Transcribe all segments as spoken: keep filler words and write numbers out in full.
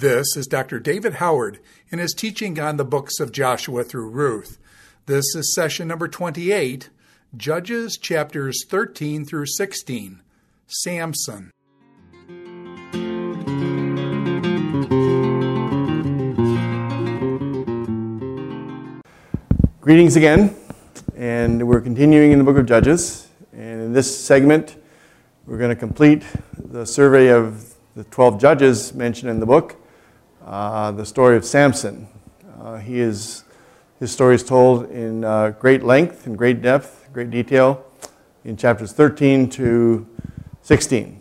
This is Doctor David Howard in his teaching on the books of Joshua through Ruth. This is session number twenty-eight, Judges chapters thirteen through sixteen, Samson. Greetings again, and we're continuing in the book of Judges. And in this segment, we're going to complete the survey of the twelve judges mentioned in the book, uh, the story of Samson. Uh, he is, his story is told in uh, great length and great depth, great detail in chapters thirteen to sixteen.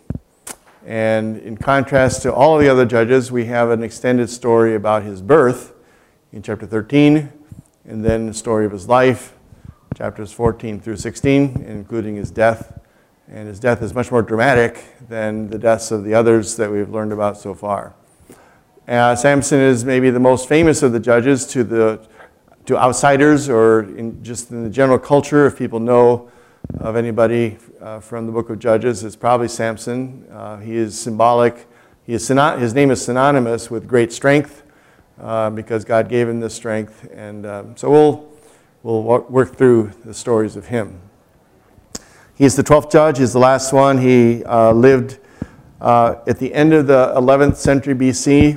And in contrast to all of the other judges, we have an extended story about his birth in chapter thirteen, and then the story of his life, chapters fourteen through sixteen, including his death. And his death is much more dramatic than the deaths of the others that we've learned about so far. Uh, Samson is maybe the most famous of the judges to the to outsiders, or in just in the general culture. If people know of anybody uh, from the book of Judges, it's probably Samson. Uh, he is symbolic. He is syno- his name is synonymous with great strength uh, because God gave him this strength. And um, so we'll we'll work through the stories of him. He's the twelfth judge. He's the last one. He uh, lived uh, at the end of the eleventh century B C,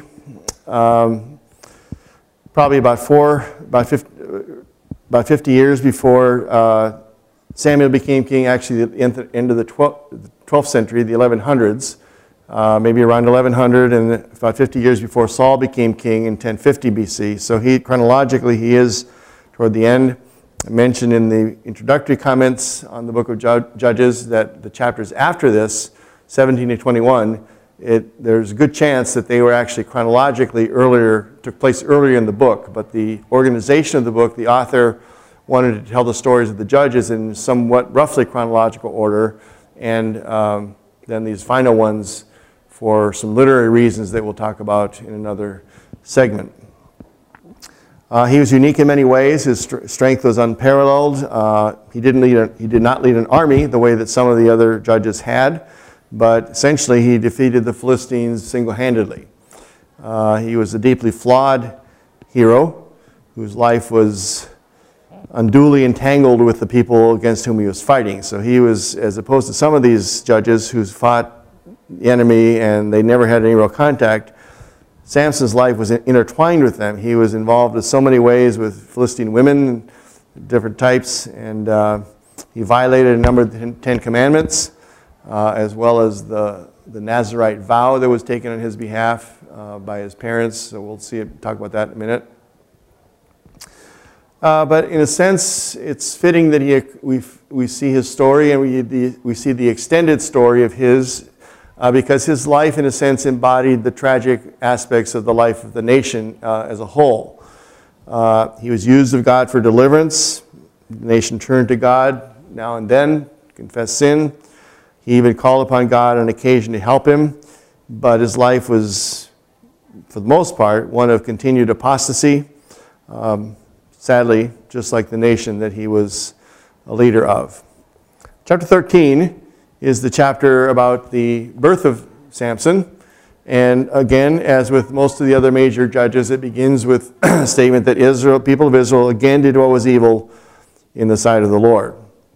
um, probably about four, about fifty, about fifty years before uh, Samuel became king. Actually, at the end of the twelfth century, the eleven hundreds, uh, maybe around eleven hundred, and about fifty years before Saul became king in ten fifty B C. So he chronologically he is toward the end. I mentioned in the introductory comments on the book of Judges that the chapters after this, seventeen to twenty-one, it, there's a good chance that they were actually chronologically earlier, took place earlier in the book. But the organization of the book, the author wanted to tell the stories of the judges in somewhat roughly chronological order, and um, then these final ones for some literary reasons that we'll talk about in another segment. Uh, he was unique in many ways. His st- strength was unparalleled. Uh, he didn't lead a, he did not lead an army the way that some of the other judges had, but essentially he defeated the Philistines single-handedly. Uh, he was a deeply flawed hero whose life was unduly entangled with the people against whom he was fighting. So he was, as opposed to some of these judges who fought the enemy and they never had any real contact, Samson's life was intertwined with them. He was involved in so many ways with Philistine women, different types, and uh, he violated a number of the Ten Commandments, uh, as well as the, the Nazirite vow that was taken on his behalf uh, by his parents. So we'll see it, talk about that in a minute. Uh, but in a sense, it's fitting that he we we see his story, and we the, we see the extended story of his. Uh, because his life, in a sense, embodied the tragic aspects of the life of the nation uh, as a whole. Uh, he was used of God for deliverance. The nation turned to God now and then, confessed sin. He even called upon God on occasion to help him, but his life was, for the most part, one of continued apostasy. Um, sadly, just like the nation that he was a leader of. Chapter thirteen is the chapter about the birth of Samson. And again, as with most of the other major judges, it begins with a statement that Israel, people of Israel again did what was evil in the sight of the Lord.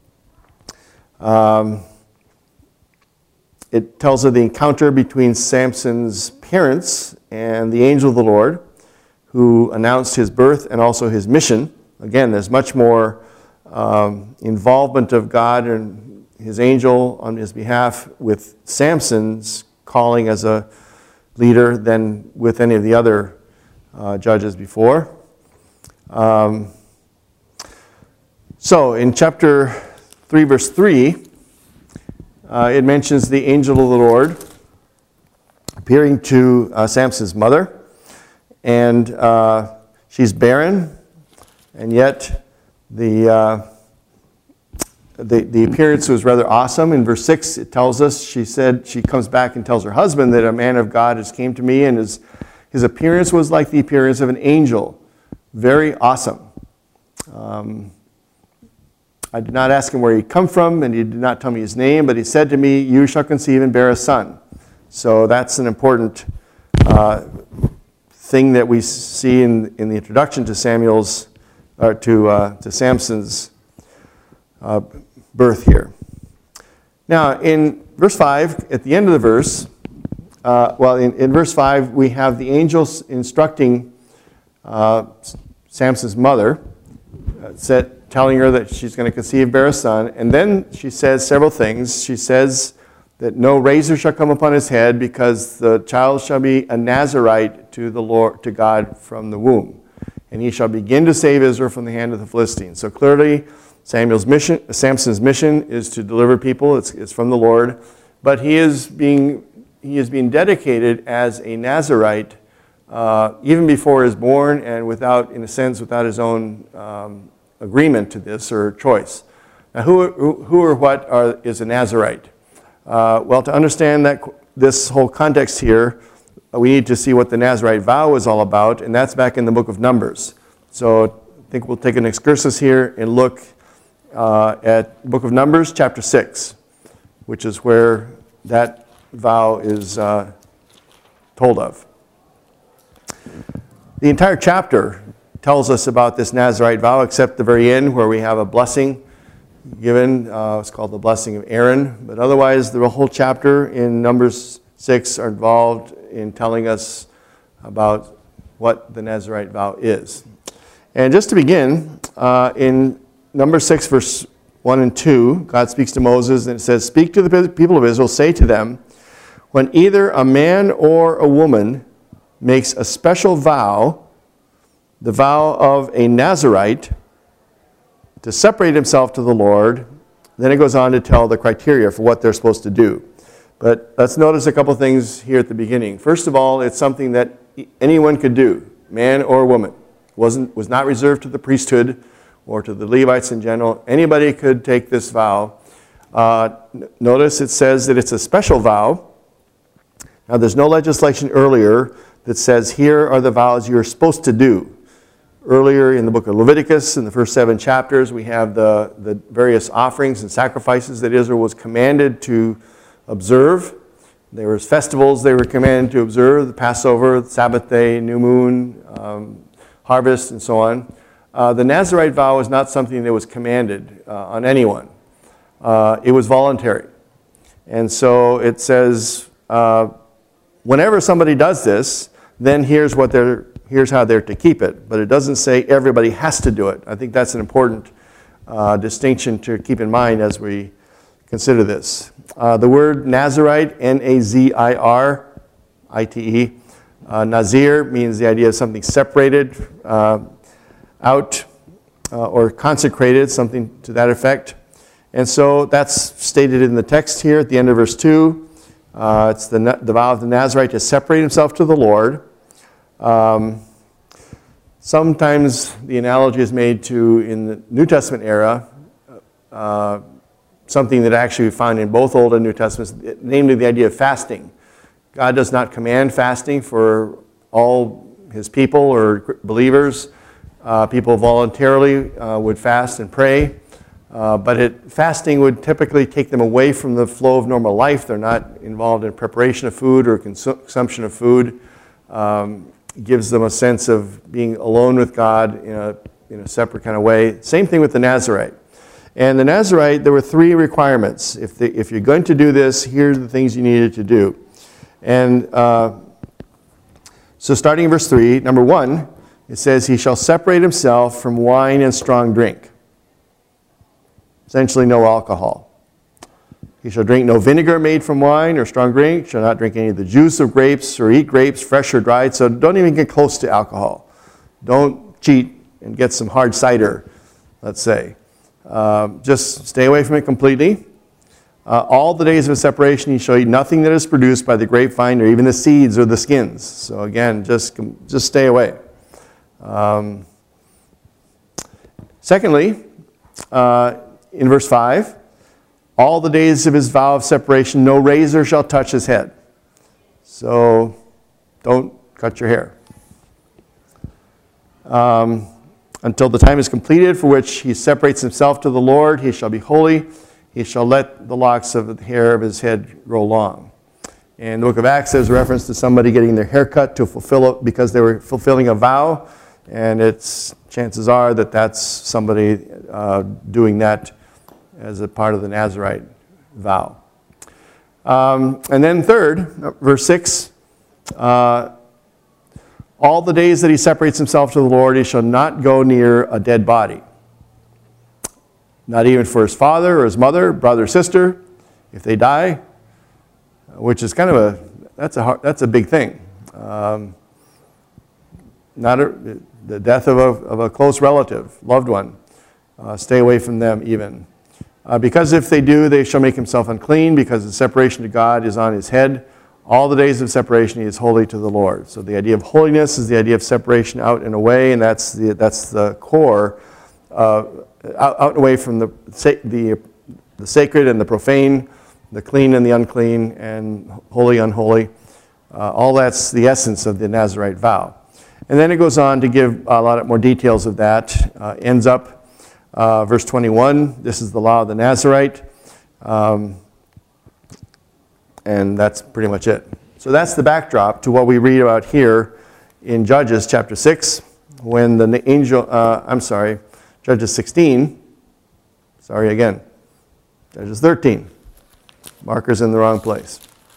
Um, it tells of the encounter between Samson's parents and the angel of the Lord, who announced his birth and also his mission. Again, there's much more um, involvement of God and his angel on his behalf with Samson's calling as a leader than with any of the other uh, judges before. Um, so in chapter three, verse three, uh, it mentions the angel of the Lord appearing to uh, Samson's mother, and uh, she's barren, and yet the uh, The, the appearance was rather awesome. In verse six, it tells us, she said, she comes back and tells her husband that a man of God has came to me, and his, his appearance was like the appearance of an angel. Very awesome. Um, I did not ask him where he'd come from, and he did not tell me his name, but he said to me, you shall conceive and bear a son. So that's an important uh, thing that we see in, in the introduction to Samuel's, or to, uh, to Samson's uh, birth here. Now, in verse five, at the end of the verse, uh, well, in, in verse five, we have the angels instructing uh, Samson's mother, uh, said, telling her that she's going to conceive, bear a son, and then she says several things. She says that no razor shall come upon his head, because the child shall be a Nazirite to the Lord, to God from the womb, and he shall begin to save Israel from the hand of the Philistines. So clearly, Samuel's mission, Samson's mission is to deliver people. It's, it's from the Lord, but he is being he is being dedicated as a Nazirite uh, even before he is born, and without, in a sense, without his own um, agreement to this or choice. Now, who who, who or what are, is a Nazirite? Uh, well, to understand that this whole context here, we need to see what the Nazirite vow is all about, and that's back in the book of Numbers. So I think we'll take an excursus here and look uh, at the book of Numbers, chapter six, which is where that vow is uh, told of. The entire chapter tells us about this Nazirite vow, except the very end where we have a blessing given. Uh, it's called the blessing of Aaron. But otherwise, the whole chapter in Numbers six are involved in telling us about what the Nazirite vow is. And just to begin, uh, in Numbers six, verse one and two, God speaks to Moses, and it says, "Speak to the people of Israel, say to them, when either a man or a woman makes a special vow, the vow of a Nazirite, to separate himself to the Lord," then it goes on to tell the criteria for what they're supposed to do. But let's notice a couple things here at the beginning. First of all, it's something that anyone could do, man or woman. It wasn't, was not reserved to the priesthood or to the Levites in general. Anybody could take this vow. Uh, notice it says that it's a special vow. Now, there's no legislation earlier that says here are the vows you're supposed to do. Earlier in the book of Leviticus, in the first seven chapters, we have the, the various offerings and sacrifices that Israel was commanded to observe. There was festivals they were commanded to observe, the Passover, the Sabbath day, new moon, um, harvest, and so on. Uh, the Nazirite vow is not something that was commanded uh, on anyone. Uh, it was voluntary. And so it says, uh, whenever somebody does this, then here's what they're, here's how they're to keep it. But it doesn't say everybody has to do it. I think that's an important uh, distinction to keep in mind as we consider this. Uh, the word Nazirite, N A Z I R I T E, uh, Nazir means the idea of something separated uh, out uh, or consecrated, something to that effect. And so that's stated in the text here at the end of verse two. Uh, it's the, the vow of the Nazirite to separate himself to the Lord. Um, sometimes the analogy is made to, in the New Testament era, uh, something that actually we find in both Old and New Testaments, namely the idea of fasting. God does not command fasting for all his people or believers. Uh, people voluntarily uh, would fast and pray. Uh, but it, fasting would typically take them away from the flow of normal life. They're not involved in preparation of food or consu- consumption of food. Um, gives them a sense of being alone with God in a, in a separate kind of way. Same thing with the Nazirite. And the Nazirite, there were three requirements. If, the, if you're going to do this, here are the things you needed to do. And uh, so starting in verse three, number one, it says, "He shall separate himself from wine and strong drink." Essentially no alcohol. "He shall drink no vinegar made from wine or strong drink, shall not drink any of the juice of grapes or eat grapes fresh or dried." So don't even get close to alcohol. Don't cheat and get some hard cider, let's say. Um, just stay away from it completely. Uh, all the days of his separation he shall eat nothing that is produced by the grapevine or even the seeds or the skins. So again, just, just stay away. Um, secondly, uh, in verse five, all the days of his vow of separation, no razor shall touch his head. So don't cut your hair. Um, until the time is completed for which he separates himself to the Lord, he shall be holy. He shall let the locks of the hair of his head grow long. And the book of Acts, there's a reference to somebody getting their hair cut to fulfill it because they were fulfilling a vow. And it's chances are that that's somebody uh, doing that as a part of the Nazirite vow. Um, and then third, verse six, uh, all the days that he separates himself to the Lord, he shall not go near a dead body. Not even for his father or his mother, brother or sister, if they die, which is kind of a, that's a, hard, that's a big thing. Um, not a, the death of a, of a close relative, loved one. Uh, stay away from them even. Uh, because if they do, they shall make himself unclean, because the separation to God is on his head. All the days of separation he is holy to the Lord. So the idea of holiness is the idea of separation out and away, and that's the, that's the core, uh, out, out and away from the, the, the sacred and the profane, the clean and the unclean, and holy, unholy. Uh, all that's the essence of the Nazirite vow. And then it goes on to give a lot more details of that. Uh, ends up, uh, verse twenty-one, this is the law of the Nazirite. Um, and that's pretty much it. So that's the backdrop to what we read about here in Judges chapter six, when the angel, uh, I'm sorry, Judges sixteen, sorry again, Judges thirteen, marker's in the wrong place.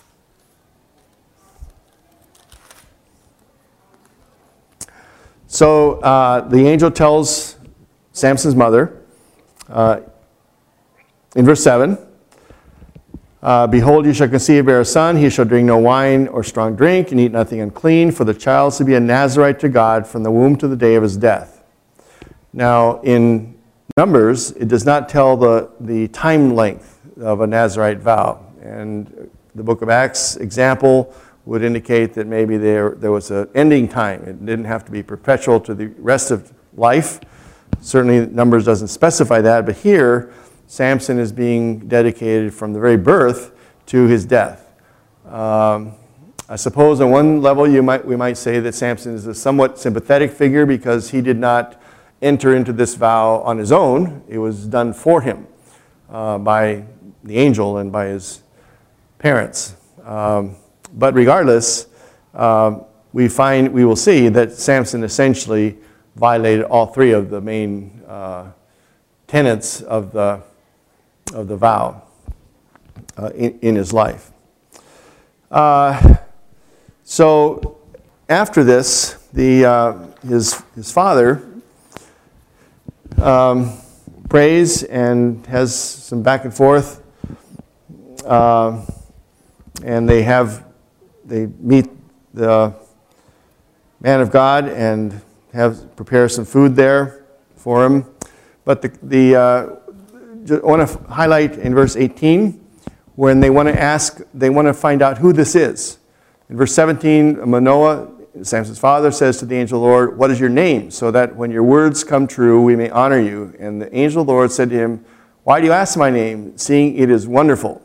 So uh, the angel tells Samson's mother, uh, in verse seven, uh, behold, you shall conceive and bear a son. He shall drink no wine or strong drink, and eat nothing unclean, for the child is to be a Nazirite to God from the womb to the day of his death. Now, in Numbers, it does not tell the, the time length of a Nazirite vow. And the book of Acts example would indicate that maybe there, there was an ending time. It didn't have to be perpetual to the rest of life. Certainly Numbers doesn't specify that, but here Samson is being dedicated from the very birth to his death. Um, I suppose on one level you might, we might say that Samson is a somewhat sympathetic figure because he did not enter into this vow on his own. It was done for him uh, by the angel and by his parents. Um, But regardless, um, we find, we will see that Samson essentially violated all three of the main uh, tenets of the, of the vow uh, in, in his life. Uh, so after this, the, uh, his, his father um, prays and has some back and forth, uh, and they have They meet the man of God and have prepare some food there for him. But the, the uh, I want to highlight in verse eighteen when they want to ask, they want to find out who this is. In verse seventeen, Manoah, Samson's father, says to the angel of the Lord, "What is your name? So that when your words come true, we may honor you." And the angel of the Lord said to him, "Why do you ask my name, seeing it is wonderful?"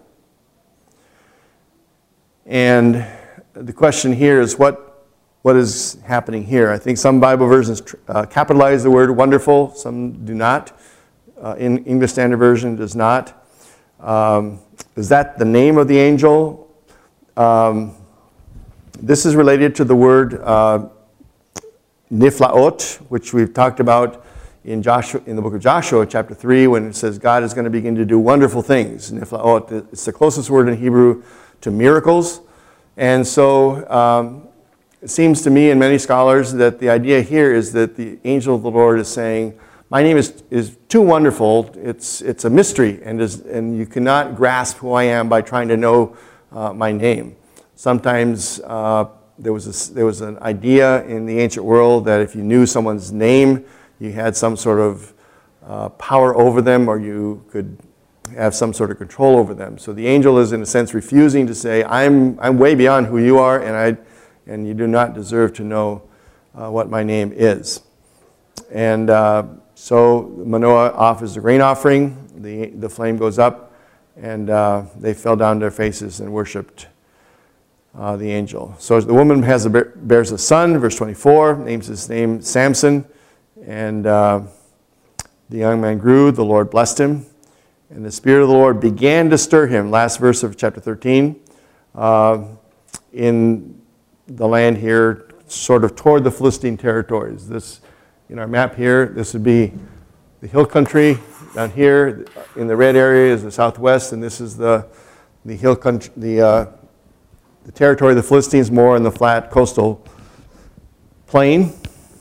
And the question here is what, what is happening here? I think some Bible versions uh, capitalize the word wonderful, some do not. Uh, in English Standard Version does not. Um, is that the name of the angel? Um, this is related to the word uh, niflaot, which we've talked about in Joshua, in the book of Joshua, chapter three, when it says God is going to begin to do wonderful things. Niflaot, it's the closest word in Hebrew to miracles. And so um, it seems to me and many scholars that the idea here is that the angel of the Lord is saying, my name is, is too wonderful, it's, it's a mystery, and, is, and you cannot grasp who I am by trying to know uh, my name. Sometimes uh, there, was a, there was an idea in the ancient world that if you knew someone's name, you had some sort of uh, power over them, or you could have some sort of control over them. So the angel is in a sense refusing to say, I'm, I'm way beyond who you are, and, I, and you do not deserve to know uh, what my name is. And uh, so Manoah offers a grain offering, the, the flame goes up, and uh, they fell down to their faces and worshipped uh, the angel. So the woman has a, bears a son, verse twenty-four, names his name Samson, and uh, the young man grew, the Lord blessed him, and the Spirit of the Lord began to stir him. Last verse of chapter thirteen. Uh, in the land here, sort of toward the Philistine territories. This, in our map here, this would be the hill country. Down here in the red area is the southwest, and this is the the hill country, the uh, the territory of the Philistines, more in the flat coastal plain.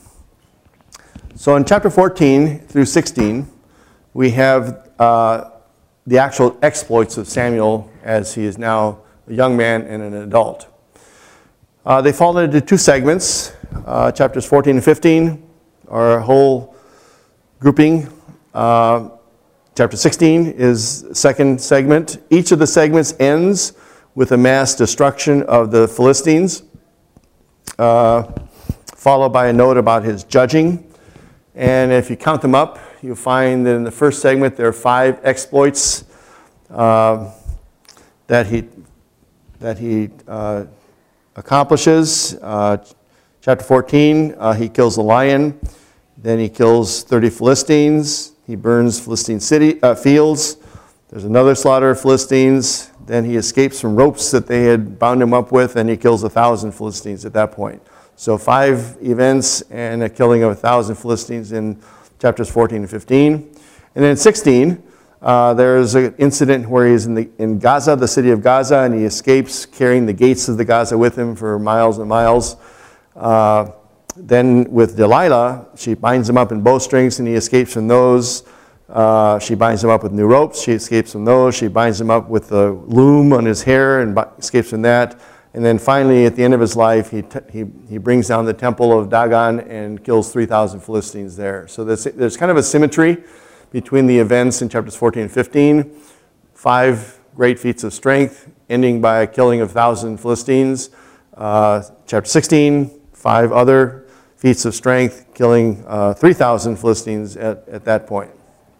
So in chapter fourteen through sixteen, we have uh, the actual exploits of Samuel as he is now a young man and an adult. Uh, they fall into two segments. Uh, chapters fourteen and fifteen are a whole grouping. Uh, chapter sixteen is the second segment. Each of the segments ends with a mass destruction of the Philistines, uh, followed by a note about his judging. And if you count them up, you'll find that in the first segment there are five exploits uh, that he that he uh, accomplishes. Uh, chapter fourteen, uh, he kills a lion. Then he kills thirty Philistines. He burns Philistine city uh, fields. There's another slaughter of Philistines. Then he escapes from ropes that they had bound him up with, and he kills a thousand Philistines at that point. So five events and a killing of a thousand Philistines in chapters fourteen and fifteen. And then in sixteen, uh, there's an incident where he's in, the, in Gaza, the city of Gaza, and he escapes carrying the gates of the Gaza with him for miles and miles. Uh, then with Delilah, she binds him up in bowstrings, and he escapes from those. Uh, she binds him up with new ropes. She escapes from those. She binds him up with the loom on his hair and escapes from that. And then finally, at the end of his life, he, t- he, he brings down the temple of Dagon and kills three thousand Philistines there. So there's, there's kind of a symmetry between the events in chapters fourteen and fifteen. Five great feats of strength, ending by a killing of one thousand Philistines. Uh, chapter sixteen, five other feats of strength, killing uh, three thousand Philistines at, at that point.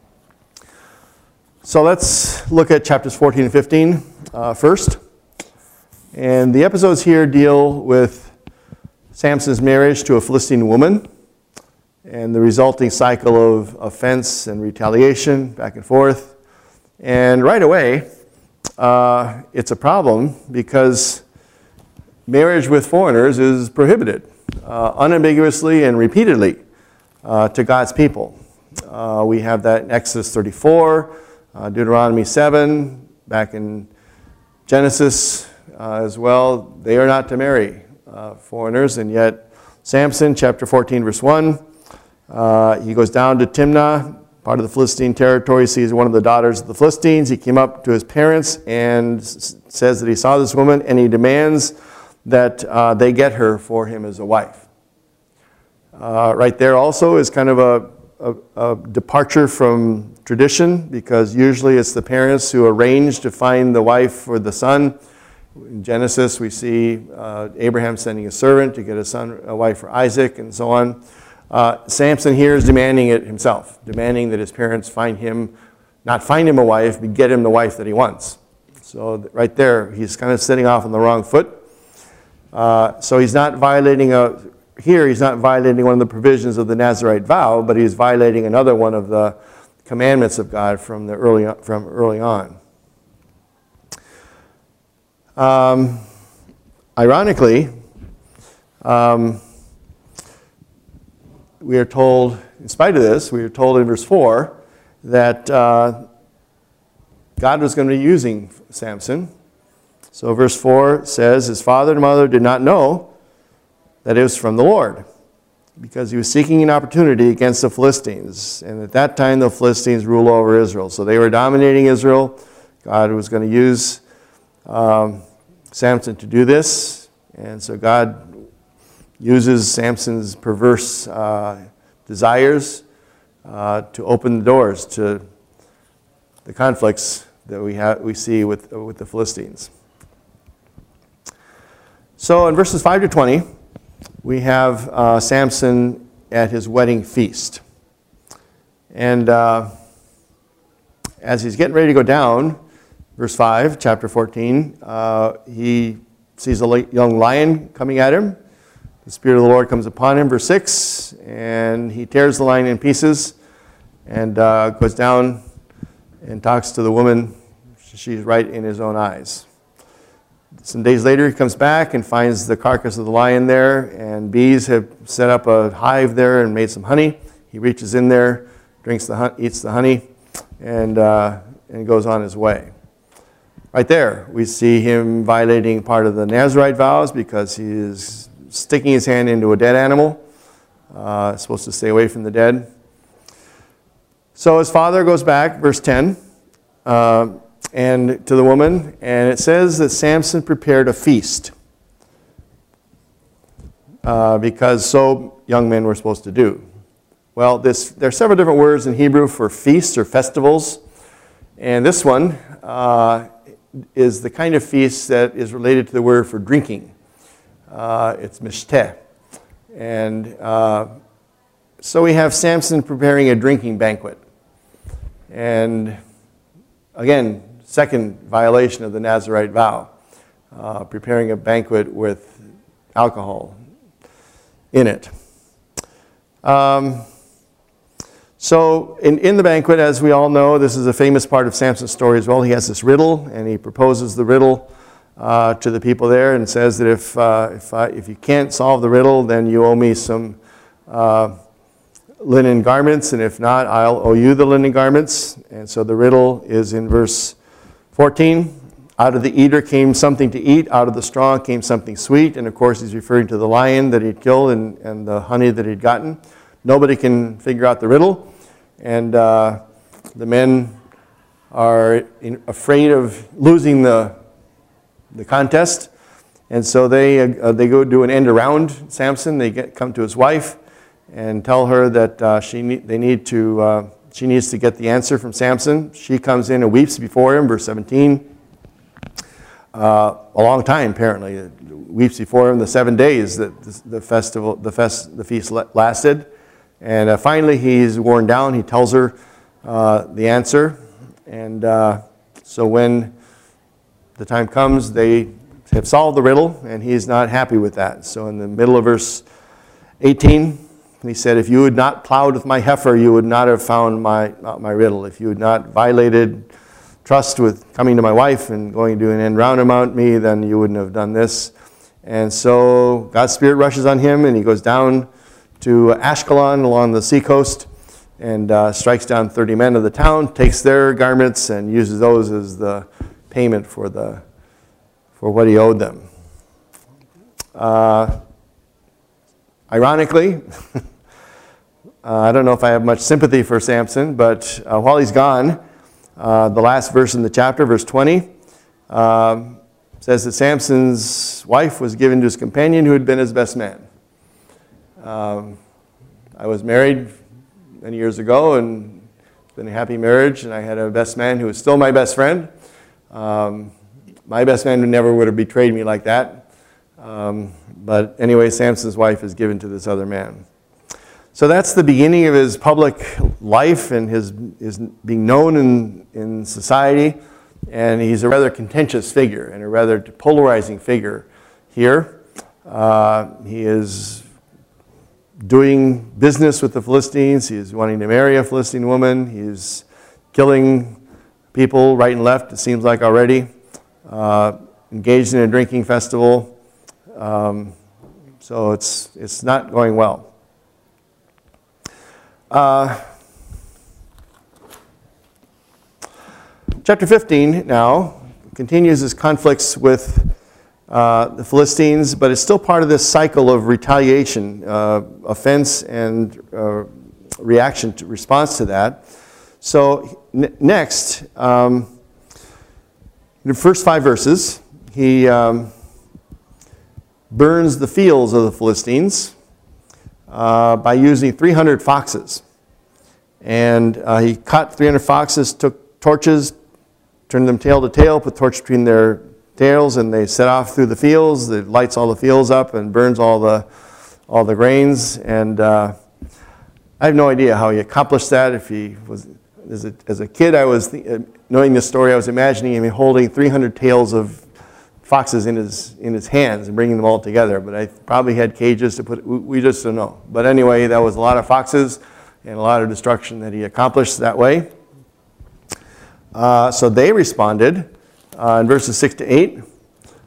So let's look at chapters fourteen and fifteen uh, first. And the episodes here deal with Samson's marriage to a Philistine woman and the resulting cycle of offense and retaliation back and forth. And right away, uh, it's a problem because marriage with foreigners is prohibited uh, unambiguously and repeatedly uh, to God's people. Uh, we have that in Exodus thirty-four, uh, Deuteronomy seven, back in Genesis Uh, as well. They are not to marry uh, foreigners, and yet Samson, chapter fourteen, verse one, uh, he goes down to Timnah, part of the Philistine territory, sees one of the daughters of the Philistines. He came up to his parents and s- says that he saw this woman, and he demands that uh, they get her for him as a wife. Uh, right there also is kind of a, a, a departure from tradition, because usually it's the parents who arrange to find the wife for the son. In Genesis, we see uh, Abraham sending a servant to get a son, a wife for Isaac, and so on. Uh, Samson here is demanding it himself, demanding that his parents find him, not find him a wife, but get him the wife that he wants. So right there, he's kind of setting off on the wrong foot. Uh, so he's not violating a, here he's not violating one of the provisions of the Nazirite vow, but he's violating another one of the commandments of God from the early from early on. Um, ironically, um, we are told, in spite of this, we are told in verse four that uh, God was going to be using Samson. So verse four says, his father and mother did not know that it was from the Lord, because he was seeking an opportunity against the Philistines. And at that time, the Philistines ruled over Israel. So they were dominating Israel. God was going to use um, Samson to do this. And so God uses Samson's perverse uh, desires uh, to open the doors to the conflicts that we have, we see with, with the Philistines. So in verses five to twenty, we have uh, Samson at his wedding feast. And uh, as he's getting ready to go down, verse five, chapter fourteen, uh, he sees a young lion coming at him. The Spirit of the Lord comes upon him, verse six, and he tears the lion in pieces and uh, goes down and talks to the woman. She's right in his own eyes. Some days later, he comes back and finds the carcass of the lion there, and bees have set up a hive there and made some honey. He reaches in there, drinks the hun- eats the honey, and uh, and goes on his way. Right there, we see him violating part of the Nazirite vows because he is sticking his hand into a dead animal. Uh, supposed to stay away from the dead. So his father goes back, verse ten, uh, and to the woman, and it says that Samson prepared a feast uh, because so young men were supposed to do. Well, this, there are several different words in Hebrew for feasts or festivals, and this one uh, is the kind of feast that is related to the word for drinking. Uh, it's mishteh. And uh, so we have Samson preparing a drinking banquet. And again, second violation of the Nazirite vow, uh, preparing a banquet with alcohol in it. Um, so in, in the banquet, as we all know, this is a famous part of Samson's story as well. He has this riddle, and he proposes the riddle uh, to the people there and says that if, uh, if, I, if you can't solve the riddle, then you owe me some uh, linen garments, and if not, I'll owe you the linen garments. And so the riddle is in verse fourteen. Out of the eater came something to eat, out of the straw came something sweet. And of course, he's referring to the lion that he'd killed and, and the honey that he'd gotten. Nobody can figure out the riddle. And uh, the men are in, afraid of losing the, the contest. And so they, uh, they go do an end around Samson. They get, come to his wife and tell her that uh, she ne- they need to, uh, she needs to get the answer from Samson. She comes in and weeps before him, verse seventeen. Uh, a long time, apparently. Weeps before him the seven days that the, the festival, the, fest, the feast lasted. And uh, finally, he's worn down. He tells her uh, the answer. And uh, so when the time comes, they have solved the riddle, and he's not happy with that. So in the middle of verse eighteen, he said, if you had not plowed with my heifer, you would not have found my, not my riddle. If you had not violated trust with coming to my wife and going to do an end round about me, then you wouldn't have done this. And so God's Spirit rushes on him, and he goes down to Ashkelon along the seacoast and uh, strikes down thirty men of the town, takes their garments, and uses those as the payment for the for what he owed them. Uh, ironically, uh, I don't know if I have much sympathy for Samson, but uh, while he's gone, Uh, the last verse in the chapter, verse twenty, um, says that Samson's wife was given to his companion who had been his best man. Um, I was married many years ago, and it's been a happy marriage, and I had a best man who is still my best friend. Um, my best man would never would have betrayed me like that. Um, but anyway, Samson's wife is given to this other man. So that's the beginning of his public life and his, his being known in, in society. And he's a rather contentious figure and a rather polarizing figure here. Uh, he is doing business with the Philistines. He is wanting to marry a Philistine woman. He's killing people right and left, it seems like already. Uh, engaged in a drinking festival. Um, so it's, it's not going well. Uh, chapter fifteen now continues his conflicts with uh, the Philistines, but it's still part of this cycle of retaliation, uh, offense, and uh, reaction to response to that. So n- next, um, in the first five verses, he um, burns the fields of the Philistines Uh, by using three hundred foxes. And uh, he caught three hundred foxes, took torches, turned them tail to tail, put torch between their tails, and they set off through the fields. It lights all the fields up and burns all the all the grains. And uh, I have no idea how he accomplished that. If he was as a, as a kid, I was th- knowing this story, I was imagining him holding three hundred tails of foxes in his in his hands and bringing them all together, but I probably had cages to put. We, we just don't know. But anyway, that was a lot of foxes and a lot of destruction that he accomplished that way. Uh, so they responded uh, in verses six to eight.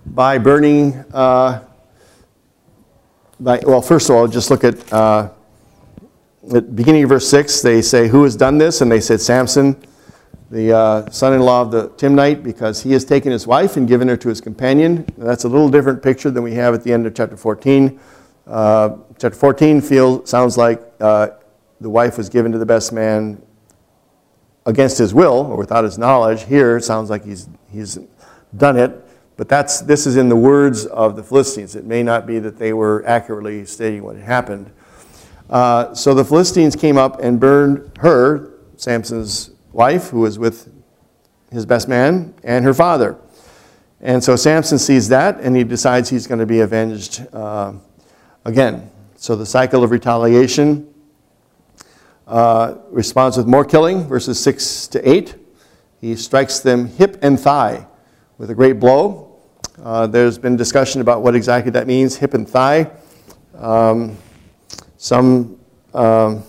by burning, uh, by, well, first of all, just look at, uh, at the beginning of verse six, they say, who has done this? And they said, Samson, the uh, son-in-law of the Timnite, because he has taken his wife and given her to his companion. And that's a little different picture than we have at the end of chapter fourteen. Uh, chapter fourteen feels, sounds like uh, the wife was given to the best man against his will or without his knowledge. Here it sounds like he's he's done it, but that's this is in the words of the Philistines. It may not be that they were accurately stating what had happened. Uh, so the Philistines came up and burned her, Samson's wife, who was with his best man, and her father. And so Samson sees that, and he decides he's going to be avenged uh, again. So the cycle of retaliation uh, responds with more killing, verses six to eight. He strikes them hip and thigh with a great blow. Uh, there's been discussion about what exactly that means, hip and thigh. Um, some um,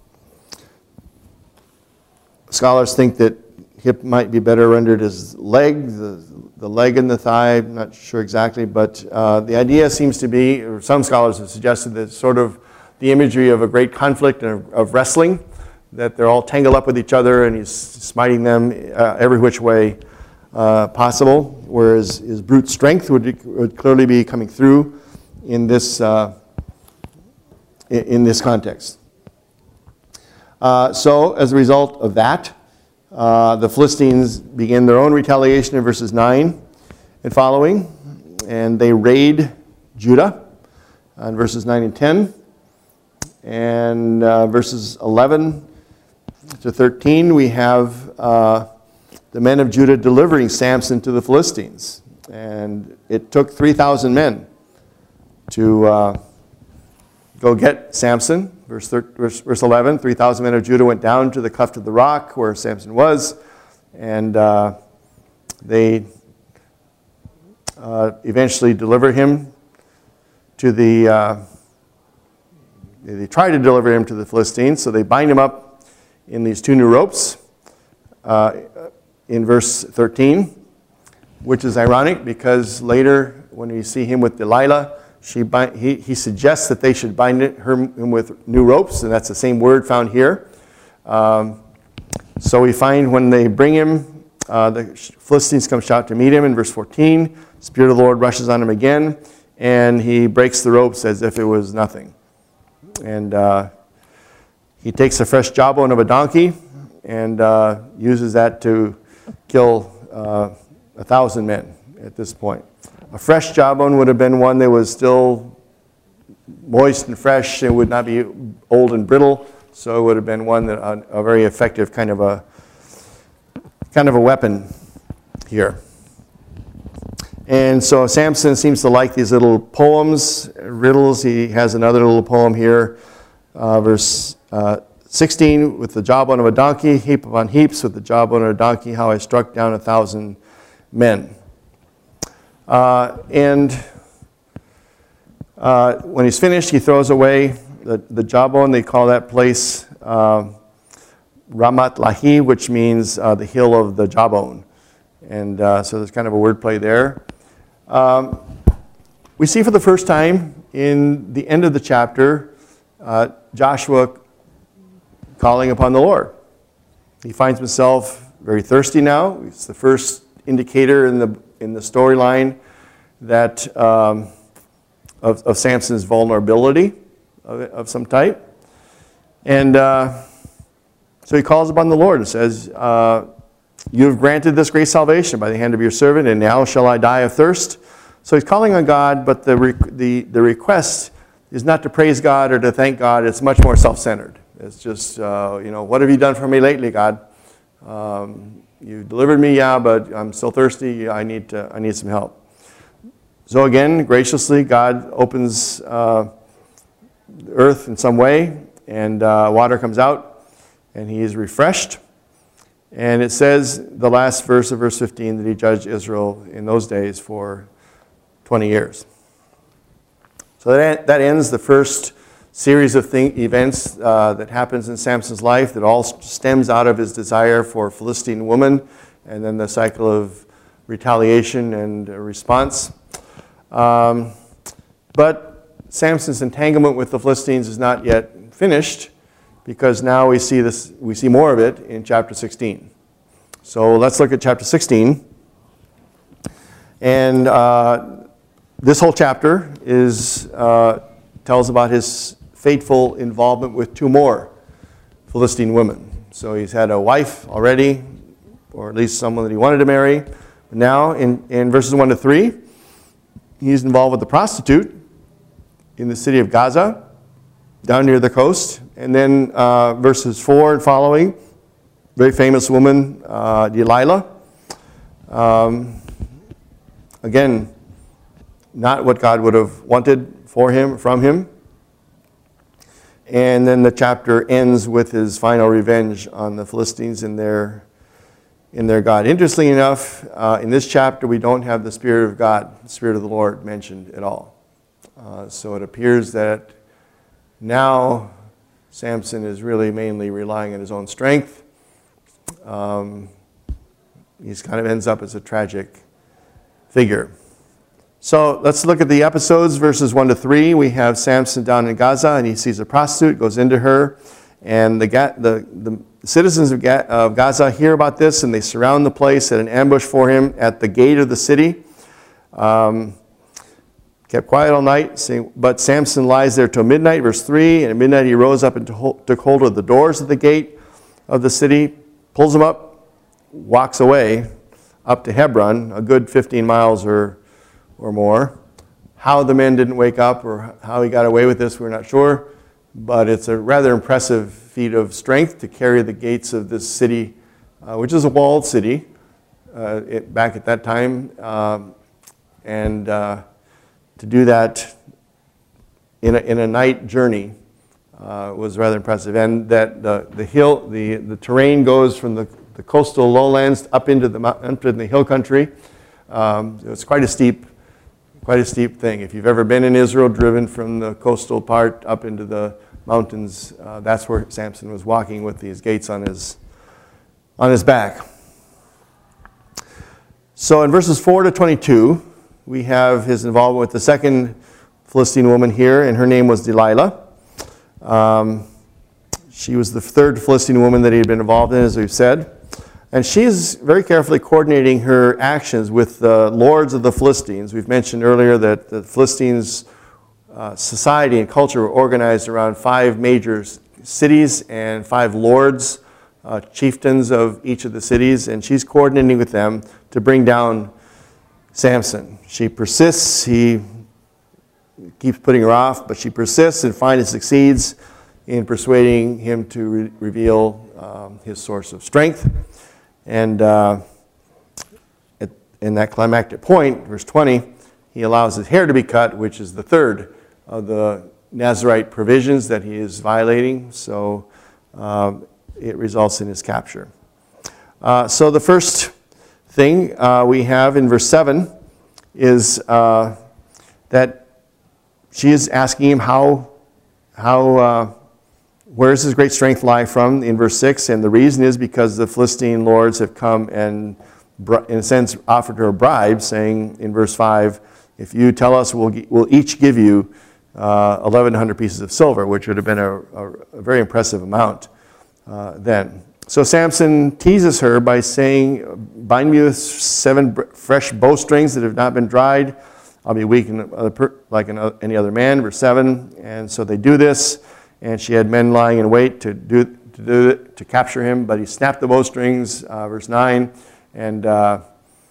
scholars think that hip might be better rendered as leg, the, the leg and the thigh, I'm not sure exactly, but uh, the idea seems to be, or some scholars have suggested that it's sort of the imagery of a great conflict and of, of wrestling, that they're all tangled up with each other and he's smiting them uh, every which way uh, possible, whereas his brute strength would, would clearly be coming through in this, uh, in, in this context. Uh, so, as a result of that, uh, the Philistines begin their own retaliation in verses nine and following, and they raid Judah in verses nine and ten. And uh, verses eleven to thirteen, we have uh, the men of Judah delivering Samson to the Philistines. And it took three thousand men to uh, go get Samson. Verse, thirteen, verse, verse eleven, three thousand men of Judah went down to the cleft of the rock where Samson was, and uh, they uh, eventually delivered him to the, uh, they tried to deliver him to the Philistines, so they bind him up in these two new ropes uh, in verse thirteen, which is ironic because later when we see him with Delilah, She bind, he, he suggests that they should bind it, her, him with new ropes, and that's the same word found here. Um, so we find when they bring him, uh, the Philistines come shout to meet him in verse fourteen. The Spirit of the Lord rushes on him again, and he breaks the ropes as if it was nothing. And uh, he takes a fresh jawbone of a donkey and uh, uses that to kill uh, a thousand men at this point. A fresh jawbone would have been one that was still moist and fresh. It would not be old and brittle, so it would have been one that a, a very effective kind of a kind of a weapon here. And so Samson seems to like these little poems, riddles. He has another little poem here, uh, verse uh, sixteen, with the jawbone of a donkey, heap upon heaps, with the jawbone of a donkey, how I struck down a thousand men. Uh, and uh, when he's finished, he throws away the, the jawbone. They call that place uh, Ramat Lahi, which means uh, the hill of the jawbone. And uh, so there's kind of a wordplay there. Um, we see for the first time in the end of the chapter, uh, Joshua calling upon the Lord. He finds himself very thirsty now. It's the first indicator in the in the storyline that um, of, of Samson's vulnerability of, of some type. And uh, so he calls upon the Lord and says, uh, you have granted this great salvation by the hand of your servant, and now shall I die of thirst? So he's calling on God, but the, re- the, the request is not to praise God or to thank God. It's much more self-centered. It's just, uh, you know, what have you done for me lately, God? Um, You delivered me, yeah, but I'm still thirsty. I need to, I need some help. So again, graciously, God opens uh, the earth in some way, and uh, water comes out, and he is refreshed. And it says, the last verse of verse fifteen, that he judged Israel in those days for twenty years. So that, that ends the first series of thing, events uh, that happens in Samson's life that all stems out of his desire for a Philistine woman, and then the cycle of retaliation and a response. Um, but Samson's entanglement with the Philistines is not yet finished, because now we see this, we see more of it in chapter sixteen. So let's look at chapter sixteen. And uh, this whole chapter is uh, tells about his fateful involvement with two more Philistine women. So he's had a wife already, or at least someone that he wanted to marry. But now in, in verses one to three, he's involved with a prostitute in the city of Gaza, down near the coast. And then uh, verses four and following, very famous woman, uh, Delilah. Um, again, not what God would have wanted for him, from him. And then the chapter ends with his final revenge on the Philistines and their, in their God. Interestingly enough, uh, in this chapter we don't have the Spirit of God, the Spirit of the Lord mentioned at all. Uh, so it appears that now Samson is really mainly relying on his own strength. Um, he kind of ends up as a tragic figure. So let's look at the episodes, verses one to three. We have Samson down in Gaza, and he sees a prostitute, goes into her, and the, the, the citizens of, Ga- of Gaza hear about this, and they surround the place, set an ambush for him at the gate of the city. Um, kept quiet all night, saying, but Samson lies there till midnight, verse three, and at midnight he rose up and took hold of the doors of the gate of the city, pulls them up, walks away up to Hebron, a good fifteen miles or or more. How the men didn't wake up or how he got away with this, we're not sure. But it's a rather impressive feat of strength to carry the gates of this city, uh, which is a walled city uh, it, back at that time. Um, and uh, to do that in a, in a night journey uh, was rather impressive. And that the, the hill, the, the terrain goes from the, the coastal lowlands up into the, up into the hill country. Um, so it's quite a steep Quite a steep thing. If you've ever been in Israel, driven from the coastal part up into the mountains, uh, that's where Samson was walking with these gates on his, on his back. So in verses four to twenty-two, we have his involvement with the second Philistine woman here, and her name was Delilah. Um, she was the third Philistine woman that he had been involved in, as we've said. And she's very carefully coordinating her actions with the lords of the Philistines. We've mentioned earlier that the Philistines' uh, society and culture were organized around five major cities and five lords, uh, chieftains of each of the cities, and she's coordinating with them to bring down Samson. She persists. He keeps putting her off, but she persists and finally succeeds in persuading him to re- reveal um, his source of strength. And uh, at, in that climactic point, verse twenty, he allows his hair to be cut, which is the third of the Nazirite provisions that he is violating. So um, it results in his capture. Uh, so the first thing uh, we have in verse seven is uh, that she is asking him how, how uh, where does his great strength lie from in verse six? And the reason is because the Philistine lords have come and, in a sense, offered her a bribe, saying in verse five, if you tell us, we'll, we'll each give you uh, eleven hundred pieces of silver, which would have been a, a, a very impressive amount uh, then. So Samson teases her by saying, bind me with seven fresh bowstrings that have not been dried. I'll be weak like any other man, verse seven. And so they do this. And she had men lying in wait to do to do it, to capture him, but he snapped the bowstrings, uh, verse nine, and uh,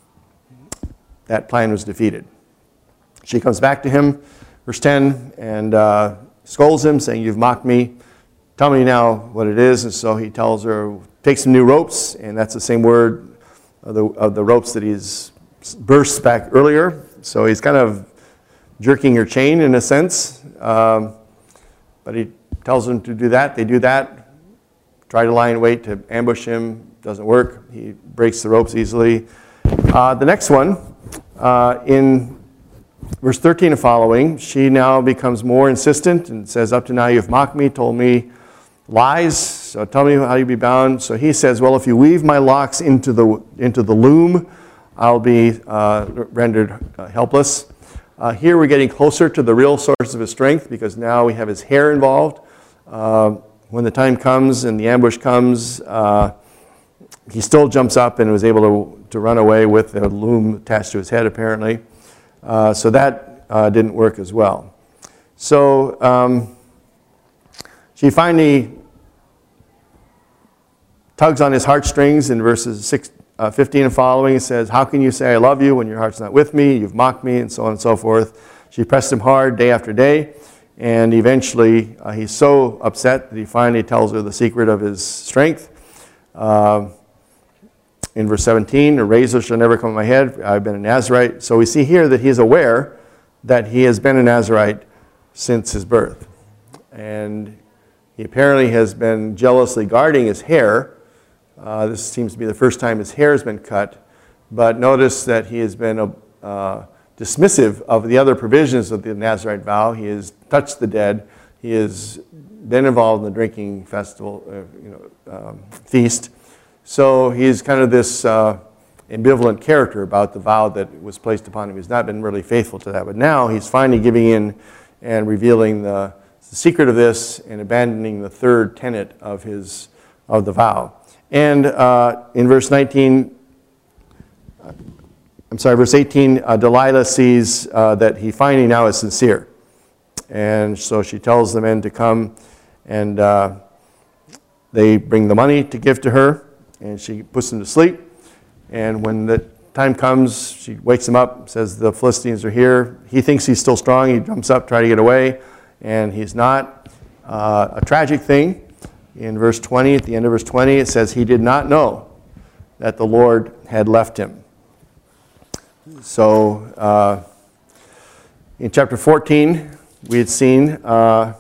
that plan was defeated. She comes back to him, verse ten, and uh, scolds him, saying, "You've mocked me. Tell me now what it is." And so he tells her, "Take some new ropes," and that's the same word of the of the ropes that he's burst back earlier. So he's kind of jerking her chain in a sense, um, but he tells them to do that. They do that. Try to lie in wait to ambush him. Doesn't work. He breaks the ropes easily. Uh, the next one, uh, in verse thirteen and following, she now becomes more insistent and says, "Up to now you've mocked me, told me lies. So tell me how you be bound." So he says, "Well, if you weave my locks into the into the loom, I'll be uh, rendered uh, helpless. Uh, here we're getting closer to the real source of his strength because now we have his hair involved. Uh, when the time comes and the ambush comes, uh, he still jumps up and was able to, to run away with a loom attached to his head, apparently. Uh, so that uh, didn't work as well. So um, she finally tugs on his heartstrings in verses six, uh, fifteen and following. It says, how can you say I love you when your heart's not with me? You've mocked me, and so on and so forth. She pressed him hard day after day, and eventually uh, he's so upset that he finally tells her the secret of his strength. Uh, in verse seventeen, a razor shall never come on my head. I've been a Nazirite. So we see here that he's aware that he has been a Nazirite since his birth. And he apparently has been jealously guarding his hair. Uh, this seems to be the first time his hair has been cut. But notice that he has been uh, dismissive of the other provisions of the Nazirite vow. He has touched the dead. He has been involved in the drinking festival, uh, you know, um, feast. So he's kind of this uh, ambivalent character about the vow that was placed upon him. He's not been really faithful to that. But now he's finally giving in and revealing the, the secret of this and abandoning the third tenet of his of the vow. And uh, in verse nineteen, I'm sorry, verse eighteen, uh, Delilah sees uh, that he finally now is sincere. And so she tells the men to come, and uh, they bring the money to give to her, and she puts him to sleep. And when the time comes, she wakes him up, says the Philistines are here. He thinks he's still strong. He jumps up, tries to get away, and he's not. Uh, a tragic thing. In verse twenty, at the end of verse twenty, it says he did not know that the Lord had left him. So uh, in chapter fourteen, we had seen uh,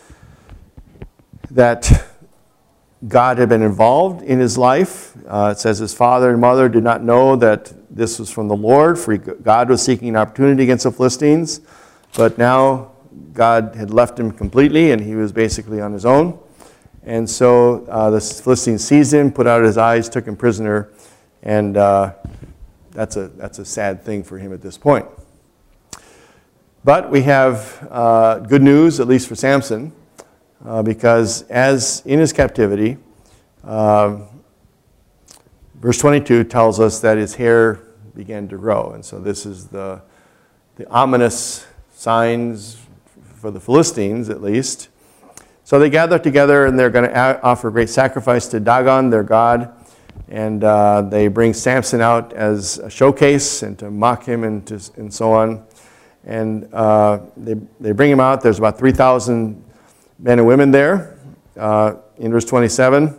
that God had been involved in his life. Uh, it says his father and mother did not know that this was from the Lord, for God was seeking an opportunity against the Philistines. But now God had left him completely, and he was basically on his own. And so uh, the Philistines seized him, put out his eyes, took him prisoner, and uh, that's a that's a sad thing for him at this point. But we have uh, good news, at least for Samson, uh, because as in his captivity, uh, verse twenty-two tells us that his hair began to grow, and so this is the the ominous signs for the Philistines, at least. So they gather together, and they're going to offer a great sacrifice to Dagon, their god. And uh, they bring Samson out as a showcase and to mock him and, to, and so on. And uh, they, they bring him out. There's about three thousand men and women there uh, in verse twenty-seven.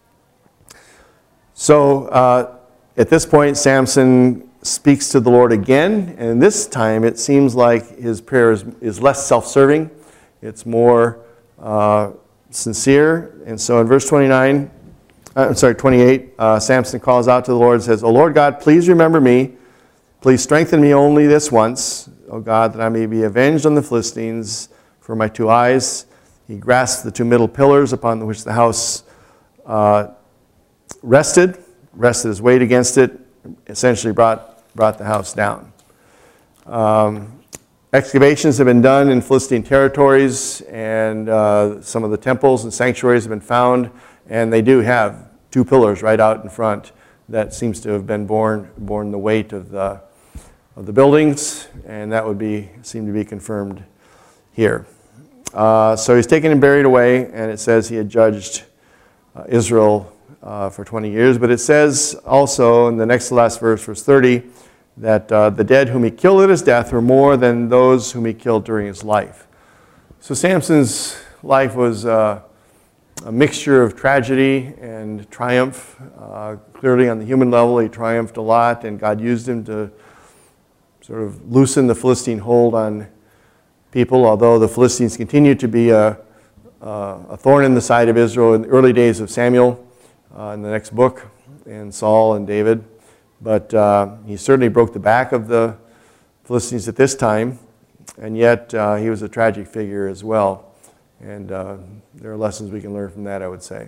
So uh, at this point, Samson speaks to the Lord again. And this time, it seems like his prayer is, is less self-serving. It's more Uh, sincere. And so in verse twenty-nine, uh, I'm sorry, twenty-eight, uh, Samson calls out to the Lord and says, O Lord God, please remember me. Please strengthen me only this once, O God, that I may be avenged on the Philistines for my two eyes. He grasped the two middle pillars upon which the house uh, rested, rested his weight against it, essentially brought, brought the house down. Um, Excavations have been done in Philistine territories, and uh, some of the temples and sanctuaries have been found, and they do have two pillars right out in front that seems to have been borne, borne the weight of the, of the buildings, and that would be seem to be confirmed here. Uh, so he's taken and buried away, and it says he had judged uh, Israel uh, for twenty years, but it says also in the next to last verse, verse thirty, that uh, the dead whom he killed at his death were more than those whom he killed during his life. So Samson's life was uh, a mixture of tragedy and triumph. Uh, clearly on the human level, he triumphed a lot, and God used him to sort of loosen the Philistine hold on people, although the Philistines continued to be a, a thorn in the side of Israel in the early days of Samuel, uh, in the next book, and Saul and David. But uh, he certainly broke the back of the Philistines at this time, and yet uh, he was a tragic figure as well. And uh, there are lessons we can learn from that, I would say.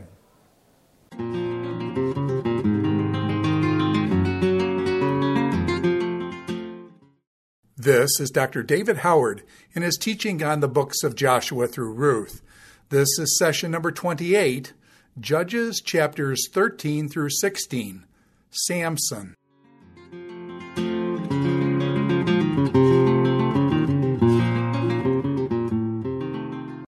This is Doctor David Howard in his teaching on the books of Joshua through Ruth. This is session number twenty-eight, Judges chapters thirteen through sixteen, Samson.